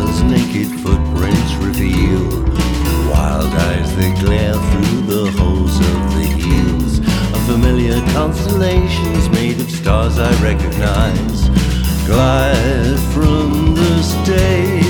stars' naked footprints reveal. Wild eyes that glare through the holes of the heels of familiar constellations made of stars I recognize. Glide from the stage